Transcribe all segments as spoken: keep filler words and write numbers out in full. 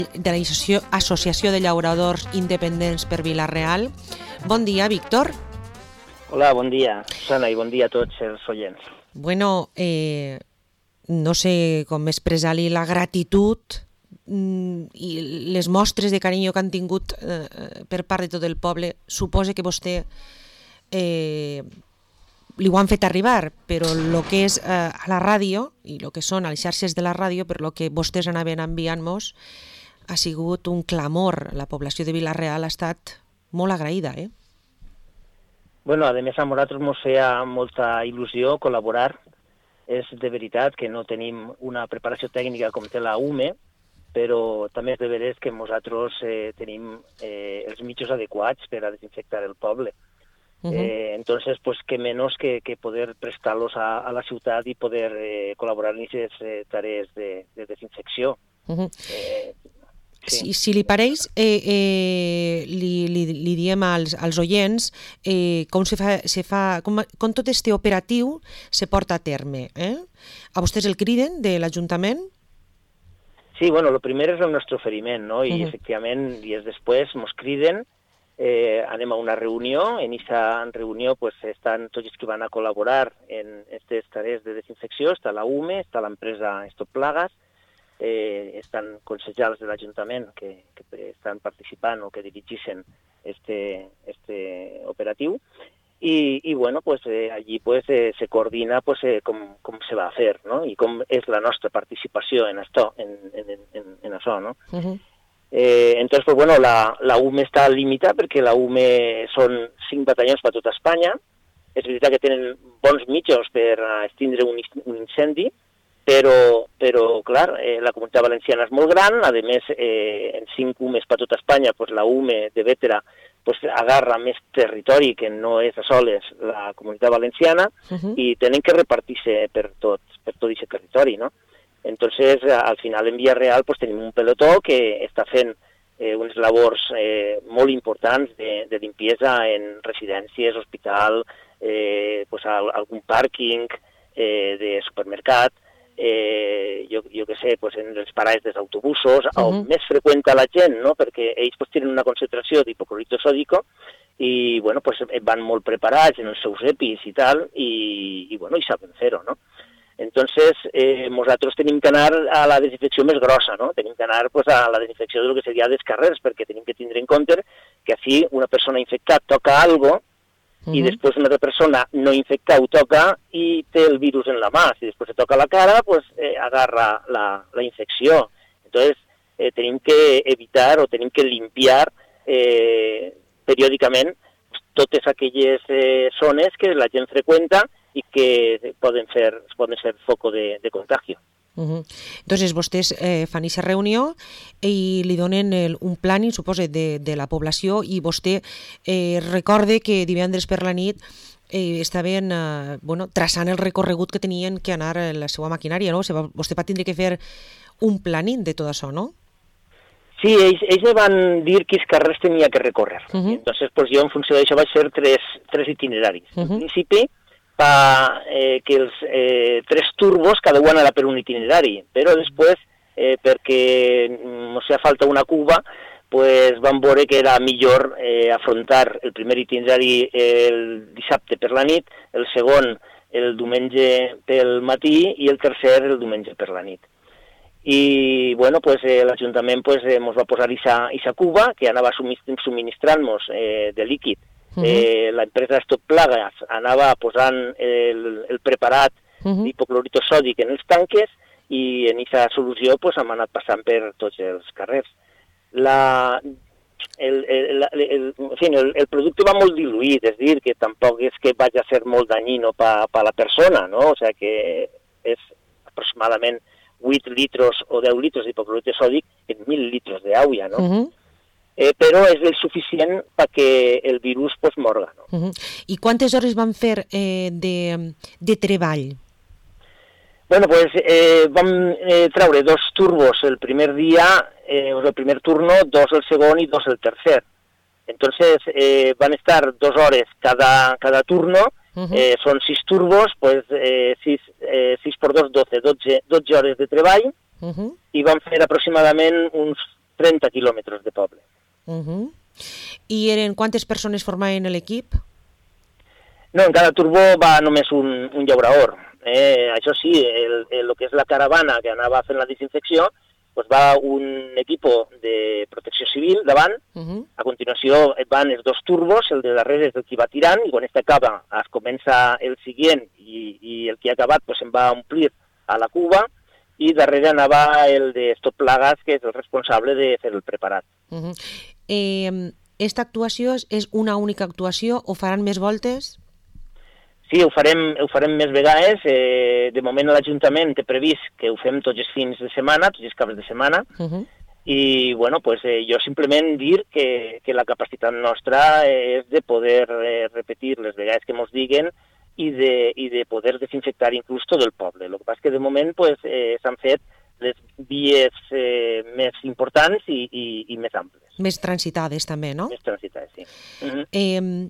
de l'Associació de Llauradors Independents per Vila-real. Bon dia, Víctor. Hola, bon dia, Susana, i bon dia a tots els oients. Bueno, eh, no sé com expressar-li la gratitud mm, i les mostres de carinyo que han tingut eh, per part de tot el poble. Suposa que vostè eh, li ho han fet arribar, però el que és eh, a la ràdio i el que són les xarxes de la ràdio, per el que vostès anaven enviant-nos, ha sigut un clamor. La població de Vila-real ha estat molt agraïda, eh? Bueno, a més a nosaltres ens feia molta il·lusió col·laborar. És de veritat que no tenim una preparació tècnica com té la U M E, però també és de veres que nosaltres eh, tenim eh, els mitjos adequats per a desinfectar el poble. Uh-huh. eh, entonces, pues, que menos que, que poder prestar-los a, a la ciutat i poder eh, col·laborar en aquestes eh, tarees de, de desinfecció. Uh-huh. eh, Sí. Si, si li pareix, eh, eh, li, li, li diem als, als oients eh, com, se fa, se fa, com, com tot este operatiu se porta a terme. Eh? A vostès el criden de l'Ajuntament? Sí, bueno, el primer és el nostre oferiment, no? I uh-huh. efectivament, dies després ens criden, eh, anem a una reunió, en aquesta reunió pues, estan tots els que van a col·laborar en aquestes tarees de desinfecció, està la U M E, està l'empresa Stop Plagas, Eh, estan consellers de l'Ajuntament que, que estan participant o que dirigeixen este, este operatiu i, i bueno, pues, eh, allí pues, eh, se coordina pues, eh, com, com se va a fer, no? I com és la nostra participació en això, en, en, en, en això, no? Uh-huh. eh, entonces, pues, bueno, la, la U M E està limitada perquè la U M E són cinc batallons per tota Espanya. És veritat que tenen bons mitjos per extindre un, un incendi, Però, però clar, eh, la comunitat valenciana és molt gran, a més, eh, en cinc U M Es per tota Espanya, pues, la U M E de Bétera pues, agarra més territori que no és a soles la comunitat valenciana uh-huh. i tenen que repartir-se per tot, per tot aquest territori, no? Entonces, al final, en Vila-real, pues, tenim un pelotó que està fent eh, unes labors eh, molt importants de, de limpiesa en residències, hospital, eh, pues, algun pàrquing eh, de supermercat, Eh, jo, jo què sé, pues en els parades dels autobusos, uh-huh. on més freqüenta la gent, no? Perquè ells pues, tenen una concentració d'hipoclorito sòdico i bueno, pues, van molt preparats en els seus EPIs i tal, i, i, bueno, i saben fer-ho, no? Entonces, eh, nosaltres tenim que anar a la desinfecció més grossa, no? Tenim que anar pues, a la desinfecció del que seria dels carrers, perquè tenim que tindre en compte que així una persona infectada toca algo Uh-huh. i després una altra persona no infectada ho toca i té el virus en la mà. Si després se toca la cara, pues, eh, agarra la, la infecció. Entonces, eh, tenim que evitar o tenim que limpiar eh, periòdicament totes aquelles eh, zones que la gent freqüenta i que poden fer, poden ser foco de, de contagio. Uh-huh. Entonces, vostès eh, fan aquesta reunió i li donen el, un plàning, suposo, de, de la població i vostè eh, recorde que divendres per la nit eh, estaven eh, bueno, traçant el recorregut que tenien que anar a la seva maquinària, no? O sigui, vostè va tindre que fer un plàning de tot això, no? Sí, ells, ells van dir quins carrers tenia que recórrer. Uh-huh. Entonces, pues, jo en funció d'això vaig fer tres, tres itineraris. Uh-huh. En principi, pa, eh, que els eh, tres turbos cada un anava per un itinerari, però després, eh, perquè no sé, falta una cuba, pues, vam veure que era millor eh, afrontar el primer itinerari el dissabte per la nit, el segon el diumenge pel matí i el tercer el diumenge per la nit. I bueno, pues, eh, l'Ajuntament pues, eh, ens va posar aquesta cuba que anava subministrant-nos eh, de líquid. Uh-huh. Eh, l'empresa Stop Plagas anava posant el, el preparat uh-huh. d'hipoclorito sòdic en els tanques i en aquesta solució pues, hem anat passant per tots els carrers. La, el, el, el, el, en fi, el, el producte va molt diluït, és dir, que tampoc és que vagi a ser molt dañino per pa la persona, no? O sigui que és aproximadament vuit litros o deu litros d'hipoclorito sòdic en mil litros d'aigua, no? Uh-huh. Eh, però és el suficient perquè el virus pues, morga. No? Uh-huh. I quantes hores van fer eh, de, de treball? Bueno, pues eh, vam eh, treure dos turbos el primer dia, eh, el primer turno, dos el segon i dos el tercer. Entonces eh, van estar dos hores cada, cada turno, uh-huh. eh, són sis turbos, pues eh, sis, eh, sis por dos, doce, dotze, dotze hores de treball, uh-huh. i van fer aproximadament uns trenta quilòmetres de poble. Uh -huh. I eren quantes persones formaven l'equip? No, en cada turbo va només un, un llaurador. Eh, això sí, el, el, el que és la caravana que anava fent la desinfecció, pues va un equipo de protecció civil davant, uh -huh. A continuació et van els dos turbos, el de darrere és el que va tirant, i quan este acaba es comença el següent, i, i el que ha acabat pues, se'n va a omplir a la cuba, i darrere anava el de Stop Plagues, que és el responsable de fer el preparat. Uh -huh. eh, esta actuació és una única actuació o faran més voltes? Sí, ho farem, ho farem més vegades. Eh, de moment l'Ajuntament té previst que ho fem tots els fins de setmana, tots els caps de setmana, uh -huh. I bueno, pues, eh, jo simplement dir que, que la capacitat nostra és de poder eh, repetir les vegades que ens diguen i de, i de poder desinfectar inclús tot el poble. El que passa és que de moment pues, eh, s'han fet les vies eh, més importants i, i, i més amples. Més transitades també, no? Més transitades, sí. Uh -huh. eh,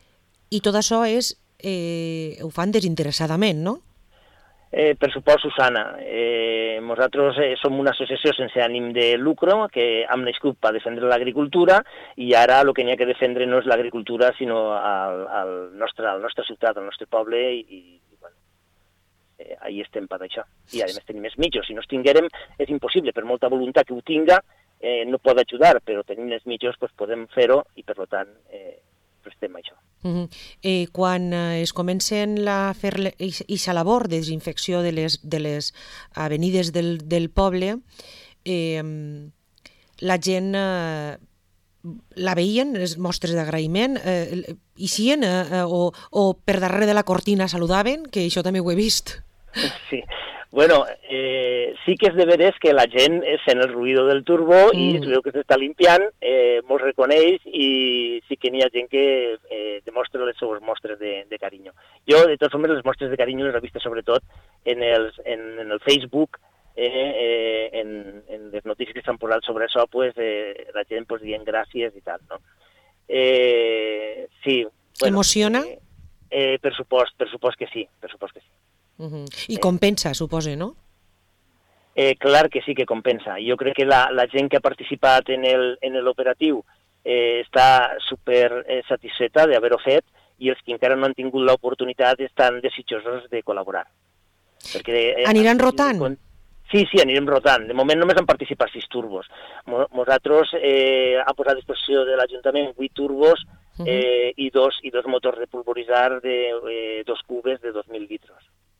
I tot això és Eh, ho fan desinteressadament, no? Eh, per suport, Susana. Eh, nosaltres eh, som una associació sense ànim de lucre que hem nascut per defendre l'agricultura i ara el que n'hi ha que defendre no és l'agricultura sinó el, el nostre, la nostra ciutat, el nostre poble i, i bueno, eh, ahí estem per això. I a més tenim els mitjos. Si no els tinguérem és impossible, per molta voluntat que ho tinga eh, no pot ajudar, però tenim els mitjos pues, podem fer-ho i per tant eh, prestem això. Uh -huh. eh, quan eh, es comencen a fer aquesta labor de desinfecció de les, de les avenides del, del poble, eh, la gent eh, la veien, les mostres d'agraïment, eh, hi sien eh, o, o per darrere de la cortina saludaven, que això també ho he vist. Sí, bueno, eh, sí que és de veres que la gent sent el ruïdo del turbo mm. i es veu que s'està limpiant, eh, mos reconeix i sí que n'hi ha gent que eh, demostra les seues mostres de, de carinyo. Jo, de totes formes, les mostres de carinyo les he vist sobretot en, els, en, en el Facebook, eh, eh, en, en les notícies que s'han posat sobre això, pues, eh, la gent pues, dient gràcies i tal, no? Eh, sí. Bueno, emociona? Eh, eh, per supost, per supost que sí, per supost que sí. Uh-huh. I compensa, eh, suposa, no? Eh, clar que sí que compensa. Jo crec que la, la gent que ha participat en l'operatiu eh, està super eh, satisfeta d'haver-ho fet i els que encara no han tingut l'oportunitat estan desitjosos de col·laborar. Perquè, eh, aniran rotant? Sí, sí, anirem rotant. De moment només han participat sis turbos. Nosaltres eh, hem posat a disposició de l'Ajuntament vuit turbos eh, uh-huh. i, dos, i dos motors de pulveritzar de eh, dos cubes de dos mil litres.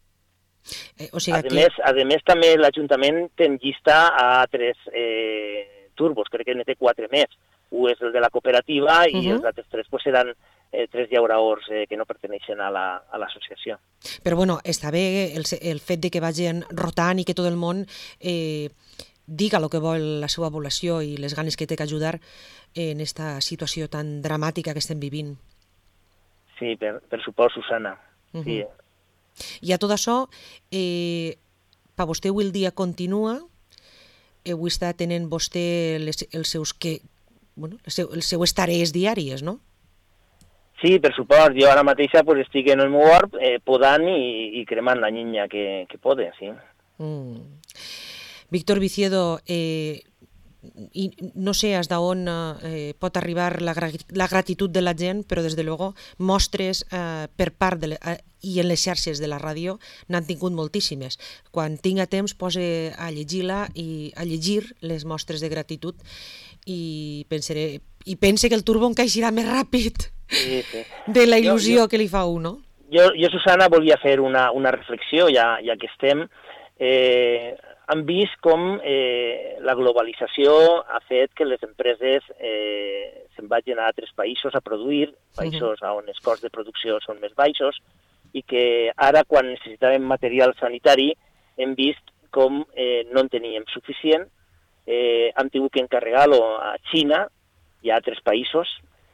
Eh, o sigui a, que... més, a més, també l'Ajuntament té en llista a tres eh, turbos, crec que ne té quatre més. Un és el de la cooperativa i uh-huh. els altres tres pues, seran eh, tres llauradors eh, que no perteneixen a l'associació. La, Però bueno, està bé el, el fet de que vagin rotant i que tot el món eh, diga el que vol la seva població i les ganes que té que ajudar en aquesta situació tan dramàtica que estem vivint. Sí, per, per suport, Susana. Uh-huh. Sí. I a tot això, eh, per vostè avui el dia continua, eh, avui està tenint vostè les, els seus que, bueno, les, seu, les seues tarees diàries, no? Sí, per suport. Jo ara mateixa pues, estic en el meu hort eh, podant i, i cremant la niña que, que pode, sí. Mm. Víctor Viciedo, eh, i no sé fins d'on eh, pot arribar la, la gratitud de la gent, però des de luego mostres eh, per part de la, eh, i en les xarxes de la ràdio n'han tingut moltíssimes. Quan tinga temps pose a llegir-la i a llegir les mostres de gratitud i pensaré i pense que el turbo encaixirà més ràpid sí, sí. de la il·lusió jo, jo, que li fa un, no? Jo, jo Susana, volia fer una, una reflexió, ja, ja que estem. Eh, hem vist com eh, la globalització ha fet que les empreses eh, se'n vagin a altres països a produir, països uh-huh. on els costs de producció són més baixos, i que ara, quan necessitàvem material sanitari, hem vist com eh, no en teníem suficient, eh, hem tingut que encarregar-lo a Xina i a altres països,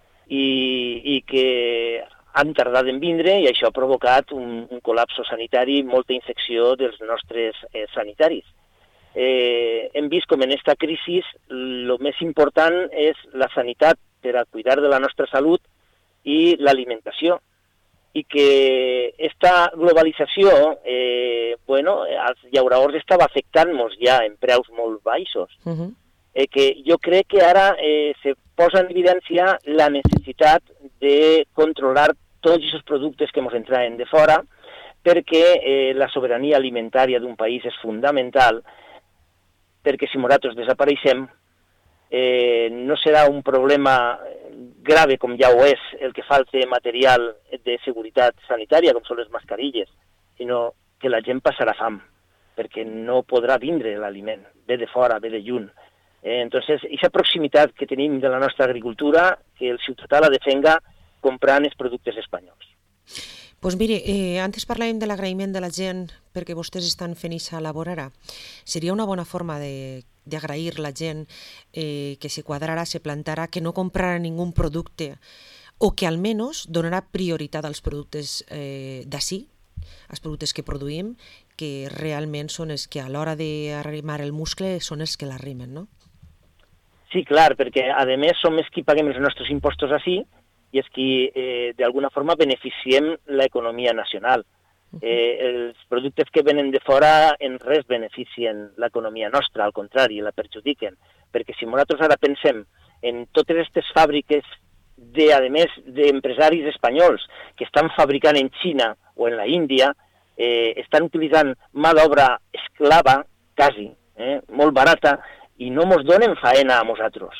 i, i que han tardat en vindre, i això ha provocat un, un col·lapse sanitari, molta infecció dels nostres eh, sanitaris. Eh, hem vist com en aquesta crisi el més important és la sanitat per a cuidar de la nostra salut i l'alimentació, i que aquesta globalització eh, bueno, als llauradors estava afectant-nos ja en preus molt baixos. Uh-huh. eh, que jo crec que ara eh, se posa en evidència la necessitat de controlar tots aquests productes que ens entraen de fora, perquè eh, la sobirania alimentària d'un país és fundamental, perquè si nosaltres desapareixem, eh, no serà un problema grave, com ja ho és, el que falta material de seguretat sanitària, com són les mascarilles, sinó que la gent passarà fam, perquè no podrà vindre l'aliment, ve de fora, ve de lluny. Eh, entonces, aquesta proximitat que tenim de la nostra agricultura, que el ciutadà la defenga comprant els productes espanyols. Pues mire, eh, antes parlàvem de l'agraïment de la gent perquè vostès estan fent aquesta labor ara. Seria una bona forma de d'agrair la gent eh, que se quadrarà, se plantarà, que no comprarà ningú producte o que almenys donarà prioritat als productes eh, d'ací, als productes que produïm, que realment són els que a l'hora d'arrimar el muscle són els que l'arrimen, no? Sí, clar, perquè a més som els qui paguem els nostres impostos ací i és qui eh, d'alguna forma beneficiem l'economia nacional. Eh, els productes que venen de fora en res beneficien l'economia nostra, al contrari, la perjudiquen, perquè si nosaltres ara pensem en totes aquestes fàbriques de, a més, d'empresaris espanyols que estan fabricant en Xina o en la Índia, eh, estan utilitzant mà d'obra esclava, quasi, eh, molt barata, i no mos donen faena a nosaltres.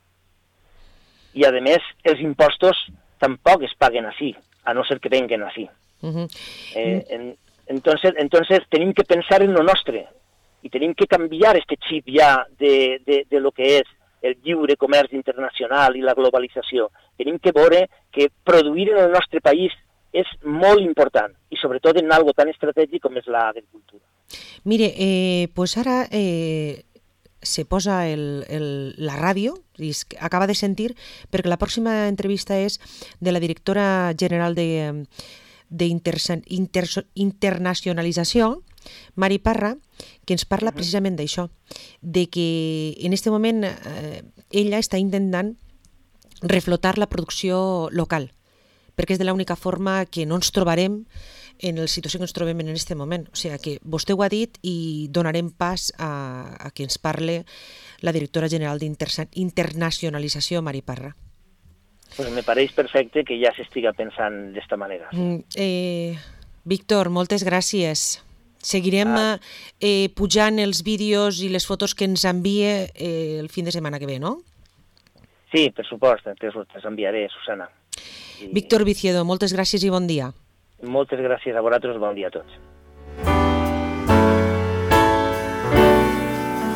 I, a més, els impostos tampoc es paguen així, a no ser que venguen així. Uh-huh. eh, en, entonces, entonces tenim que pensar en lo nostre i tenim que canviar este xip ja de, de, de lo que és el lliure comerç internacional i la globalització. Tenim que veure que produir en el nostre país és molt important i sobretot en algo tan estratègic com és l'agricultura. Mire, eh, pues ara eh, se posa el, el, la ràdio, i acaba de sentir, perquè la pròxima entrevista és de la directora general de d'internacionalització, Mari Parra, que ens parla precisament d'això, de que en aquest moment eh, ella està intentant reflotar la producció local, perquè és de l'única forma que no ens trobarem en la situació que ens trobem en aquest moment. O sigui que vostè ho ha dit i donarem pas a, a que ens parle la directora general d'internacionalització, Mari Parra. Pues me pareix perfecte que ja s'estiga pensant d'esta manera. Mm, eh, Víctor, moltes gràcies. Seguirem ah. eh, pujant els vídeos i les fotos que ens envie eh, el fin de setmana que ve, no? Sí, per supost, te les enviaré, Susana. I... Víctor Viciedo, moltes gràcies i bon dia. Moltes gràcies a vosaltres, bon dia a tots.